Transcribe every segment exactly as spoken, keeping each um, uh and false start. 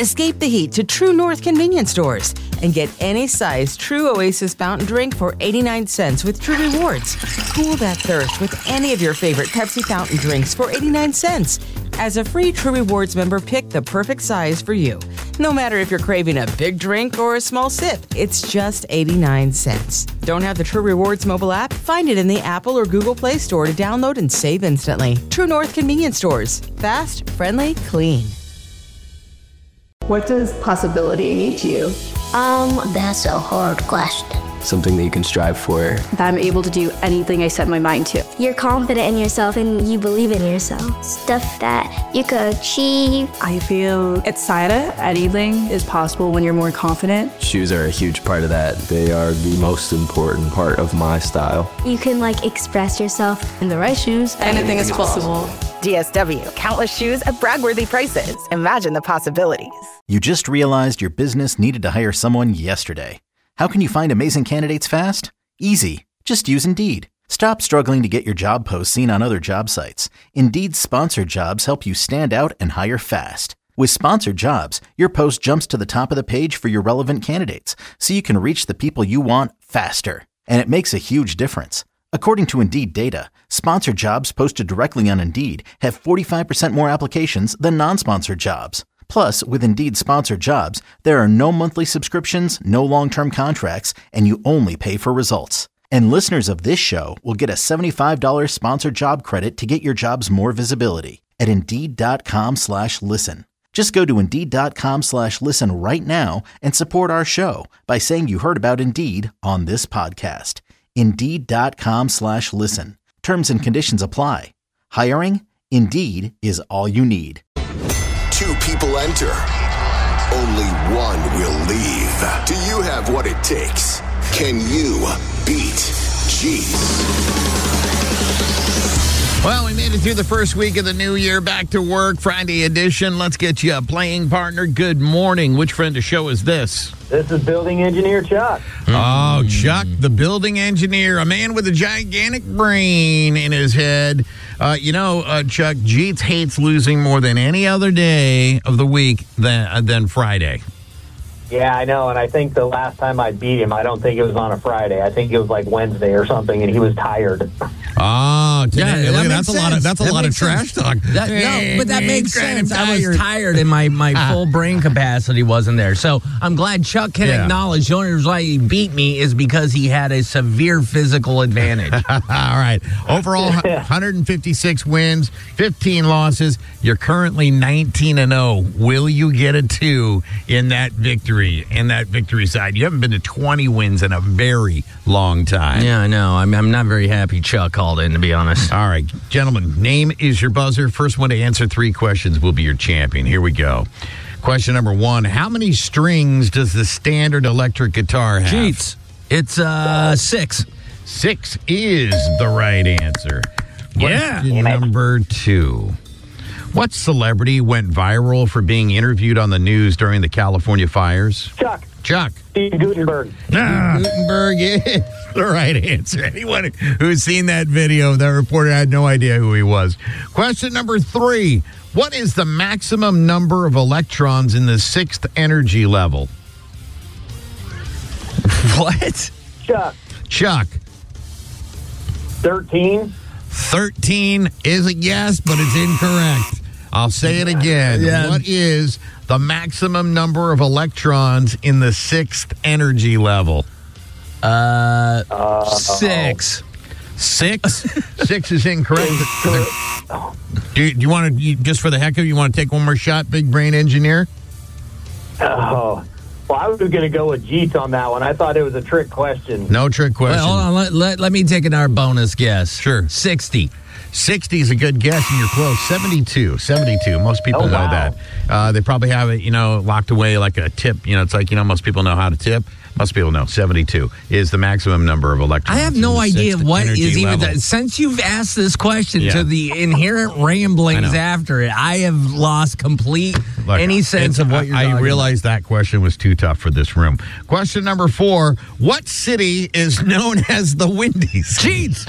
Escape the heat to True North convenience stores and get any size True Oasis fountain drink for eighty-nine cents with True Rewards. Cool that thirst with any of your favorite Pepsi fountain drinks for eighty-nine cents. As a free True Rewards member, pick the perfect size for you. No matter if you're craving a big drink or a small sip, it's just eighty-nine cents. Don't have the True Rewards mobile app? Find it in the Apple or Google Play Store to download and save instantly. True North convenience stores. Fast, friendly, clean. What does possibility mean to you? Um, that's a hard question. Something that you can strive for. That I'm able to do anything I set my mind to. You're confident in yourself and you believe in yourself. Stuff that you could achieve. I feel excited. Anything is possible when you're more confident. Shoes are a huge part of that. They are the most important part of my style. You can like express yourself. In the right shoes, anything is possible. D S W, countless shoes at brag-worthy prices. Imagine the possibilities. You just realized your business needed to hire someone yesterday. How can you find amazing candidates fast? Easy. Just use Indeed. Stop struggling to get your job posts seen on other job sites. Indeed's sponsored jobs help you stand out and hire fast. With sponsored jobs, your post jumps to the top of the page for your relevant candidates, so you can reach the people you want faster. And it makes a huge difference. According to Indeed data, sponsored jobs posted directly on Indeed have forty-five percent more applications than non-sponsored jobs. Plus, with Indeed sponsored jobs, there are no monthly subscriptions, no long-term contracts, and you only pay for results. And listeners of this show will get a seventy-five dollars sponsored job credit to get your jobs more visibility at Indeed.com slash listen. Just go to Indeed.com slash listen right now and support our show by saying you heard about Indeed on this podcast. Indeed.com slash listen. Terms and conditions apply. Hiring? Indeed is all you need. Two people enter. Only one will leave. Do you have what it takes? Can you beat Jeets? Well, we made it through the first week of the new year. Back to work, Friday edition. Let's get you a playing partner. Good morning. Which friend of show is this? This is building engineer Chuck. Oh, Chuck, the building engineer, a man with a gigantic brain in his head. Uh, you know, uh, Chuck, Jeets hates losing more than any other day of the week than, uh, than Friday. Yeah, I know, and I think the last time I beat him, I don't think it was on a Friday. I think it was like Wednesday or something, and he was tired. Oh, yeah, look, that that's a sense. lot of that's a that lot of sense. trash talk. That, no, but that makes sense. I was tired. tired, and my, my full brain capacity wasn't there. So I'm glad Chuck can Yeah. acknowledge the only reason why he beat me is because he had a severe physical advantage. All right. Overall, one hundred fifty-six wins, fifteen losses. You're currently nineteen and oh. Will you get a two in that victory? In that victory side, you haven't been to twenty wins in a very long time. Yeah, I know. I'm I'm not very happy Chuck called in, to be honest. All right, gentlemen, name is your buzzer. First one to answer three questions will be your champion. Here we go. Question number one. How many strings does the standard electric guitar have? Jeets. It's uh, six. Six is the right answer. Yeah. Question number two. What celebrity went viral for being interviewed on the news during the California fires? Chuck. Chuck. Steve Gutenberg. Ah, Gutenberg is the right answer. Anyone who's seen that video, that reporter had no idea who he was. Question number three. What is the maximum number of electrons in the sixth energy level? What? Chuck. Chuck. thirteen. thirteen is a yes, but it's incorrect. I'll say it again. Yeah. What is the maximum number of electrons in the sixth energy level? Uh, uh six. Six? Six is incorrect. Do you, do you want to, just for the heck of it, you want to take one more shot, big brain engineer? Oh, well, I was going to go with Jeets on that one. I thought it was a trick question. No trick question. Well, hold on. Let, let, let me take another bonus guess. Sure. sixty. sixty is a good guess, and you're close. seventy-two. seventy-two. Most people Oh, know wow. that. Uh, they probably have it, you know, locked away like a tip. You know, it's like, you know, most people know how to tip. Most people know seventy-two is the maximum number of electrons. I have in no the idea sixth what energy is even level. that. Since you've asked this question Yeah. to the inherent ramblings I know. after it, I have lost complete Look, any sense it's- of what you're I, talking I realized that question was too tough for this room. Question number four. What city is known as the Windies? Jeez.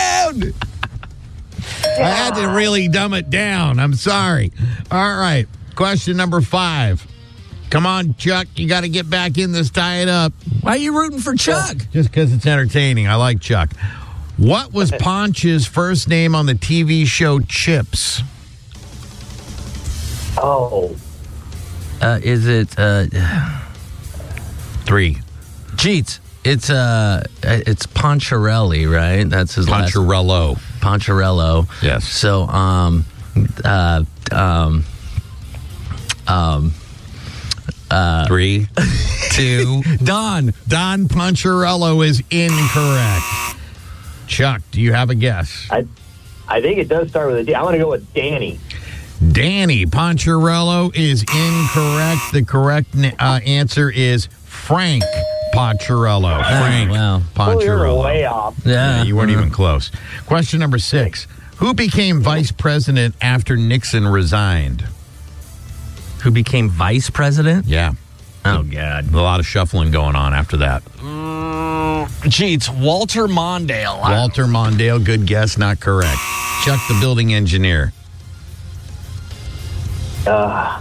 Chi-town! I had to really dumb it down. I'm sorry. All right. Question number five. Come on, Chuck. You got to get back in this. Tie it up. Why are you rooting for Chuck? Just because it's entertaining. I like Chuck. What was Ponch's first name on the T V show Chips? Oh. Uh, is it uh, Three. Cheats? It's uh, it's Poncherelli, right? That's his last. Poncherello. Poncherello. Yes. So, um, uh, um, um, uh, Three. two. Don. Don Poncherello is incorrect. Chuck, do you have a guess? I, I think it does start with a D. I'm going to go with Danny. Danny Poncherello is incorrect. The correct uh, answer is Frank Poncherello. Frank wow. Oh, you're Poncherello. way off. Yeah. Yeah, you weren't even close. Question number six. Who became vice president after Nixon resigned? Who became vice president? Yeah. Oh, God. A lot of shuffling going on after that. Mm, Cheats. Walter Mondale. Walter Mondale, good guess, not correct. Chuck, the building engineer. Uh,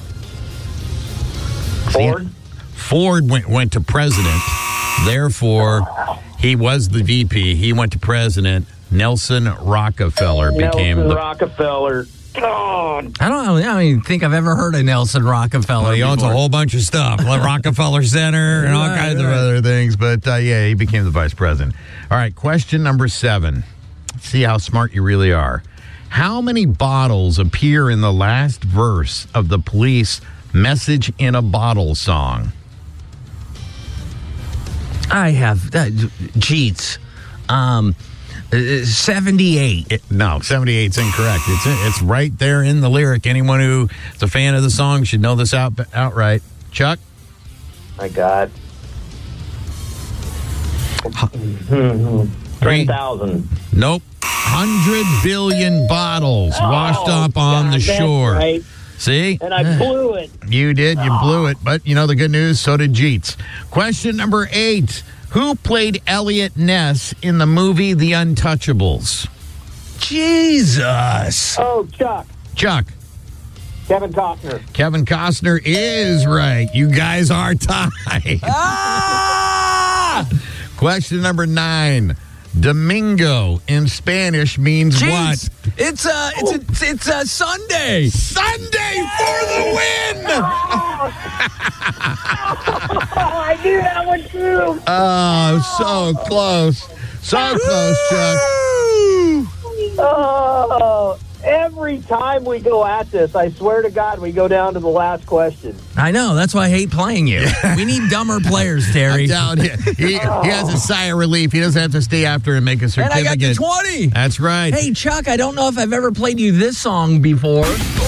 Ford? Ford went, went to president. Therefore, he was the V P. He went to president. Nelson Rockefeller became Nelson the... Rockefeller. God. I don't, I don't even think I've ever heard of Nelson Rockefeller. Well, he owns before. a whole bunch of stuff, like Rockefeller Center and all Right, kinds of right. other things. But, uh, yeah, he became the vice president. All right, question number seven. See how smart you really are. How many bottles appear in the last verse of the Police Message in a Bottle song? I have uh, Cheats. Um, uh, seventy-eight. It, no, seventy-eight is incorrect. It's it's right there in the lyric. Anyone who is a fan of the song should know this out outright. Chuck? My God. Three. ten thousand. Nope. one hundred billion bottles washed Oh, up on God, the that's shore. right. See? And I blew it. You did. You blew it. But, you know, the good news, so did Jeets. Question number eight. Who played Elliot Ness in the movie The Untouchables? Jesus. Oh, Chuck. Chuck. Kevin Costner. Kevin Costner is right. You guys are tied. Ah! Question number nine. Domingo in Spanish means Jeez. what? It's a, it's a, it's a Sunday. Sunday for the win! Oh, I knew that one too. Oh, so close. So close, Chuck. Oh, every time we go at this, I swear to God, we go down to the last question. I know. That's why I hate playing you. We need dumber players, Terry. I'm down here. He, he has a sigh of relief. He doesn't have to stay after and make a And certificate. I got the twenty. That's right. Hey, Chuck, I don't know if I've ever played you this song before.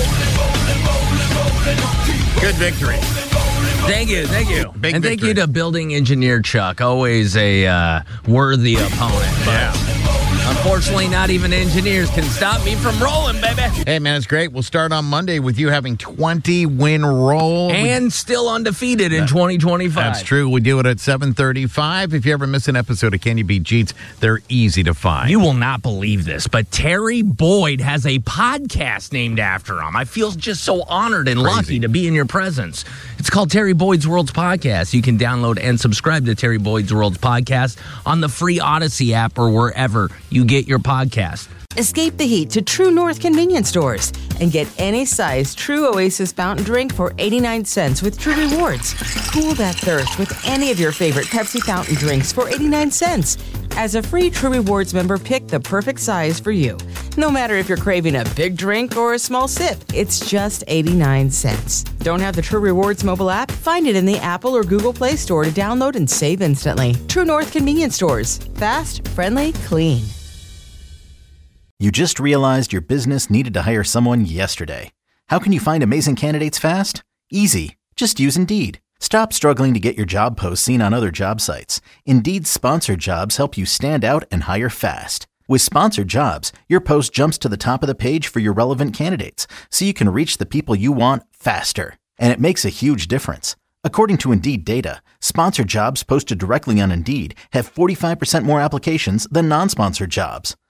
Good victory. Thank you, thank you. Big and thank victory. you to building engineer Chuck, always a uh, worthy opponent. But Yeah. unfortunately, not even engineers can stop me from rolling, baby. Hey, man, it's great. We'll start on Monday with you having twenty-win roll. And still undefeated in twenty twenty-five. That's true. We do it at seven thirty-five. If you ever miss an episode of Can You Beat Jeets, they're easy to find. You will not believe this, but Terry Boyd has a podcast named after him. I feel just so honored and Crazy. lucky to be in your presence. It's called Terry Boyd's World's Podcast. You can download and subscribe to Terry Boyd's World's Podcast on the free Odyssey app or wherever you get your podcast. Escape the heat to True North convenience stores and get any size True Oasis fountain drink for eighty-nine cents with True Rewards. Cool that thirst with any of your favorite Pepsi fountain drinks for eighty-nine cents. As a free True Rewards member, pick the perfect size for you. No matter if you're craving a big drink or a small sip, it's just eighty-nine cents. Don't have the True Rewards mobile app? Find it in the Apple or Google Play Store to download and save instantly. True North convenience stores. Fast, friendly, clean. You just realized your business needed to hire someone yesterday. How can you find amazing candidates fast? Easy. Just use Indeed. Stop struggling to get your job posts seen on other job sites. Indeed's sponsored jobs help you stand out and hire fast. With sponsored jobs, your post jumps to the top of the page for your relevant candidates, so you can reach the people you want faster. And it makes a huge difference. According to Indeed data, sponsored jobs posted directly on Indeed have forty-five percent more applications than non-sponsored jobs.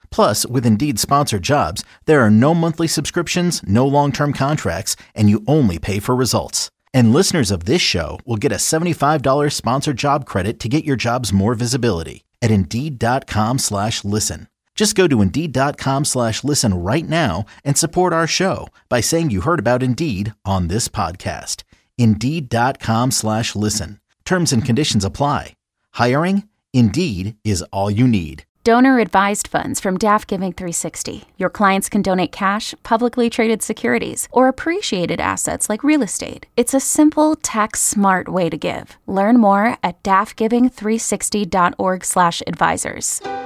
Plus, with Indeed Sponsored Jobs, there are no monthly subscriptions, no long-term contracts, and you only pay for results. And listeners of this show will get a seventy-five dollars sponsored job credit to get your jobs more visibility at Indeed.com slash listen. Just go to Indeed.com slash listen right now and support our show by saying you heard about Indeed on this podcast. Indeed.com slash listen. Terms and conditions apply. Hiring? Indeed is all you need. Donor-advised funds from Daft Giving three sixty. Your clients can donate cash, publicly traded securities, or appreciated assets like real estate. It's a simple, tax-smart way to give. Learn more at daft giving three sixty dot org slash advisors.